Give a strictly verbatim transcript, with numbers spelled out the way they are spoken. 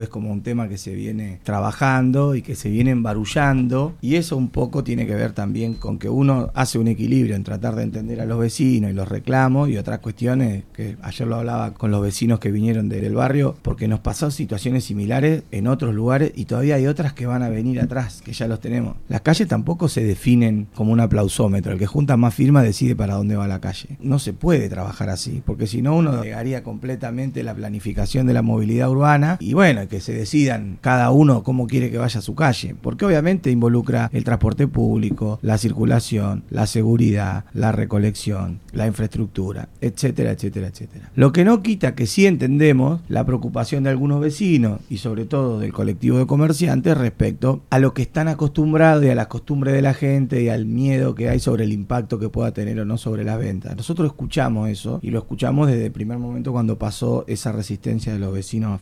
Es como un tema que se viene trabajando y que se viene embarullando, y eso un poco tiene que ver también con que uno hace un equilibrio en tratar de entender a los vecinos y los reclamos y otras cuestiones que ayer lo hablaba con los vecinos que vinieron del barrio, porque nos pasó situaciones similares en otros lugares y todavía hay otras que van a venir atrás, que ya los tenemos. Las calles tampoco se definen como un aplausómetro, el que junta más firmas decide para dónde va la calle. No se puede trabajar así, porque si no uno negaría completamente la planificación de la movilidad urbana y bueno, que se decidan cada uno cómo quiere que vaya a su calle, porque obviamente involucra el transporte público, la circulación, la seguridad, la recolección, la infraestructura, etcétera, etcétera, etcétera. Lo que no quita que sí entendemos la preocupación de algunos vecinos y sobre todo del colectivo de comerciantes respecto a lo que están acostumbrados y a las costumbres de la gente y al miedo que hay sobre el impacto que pueda tener o no sobre las ventas. Nosotros escuchamos eso y lo escuchamos desde el primer momento cuando pasó esa resistencia de los vecinos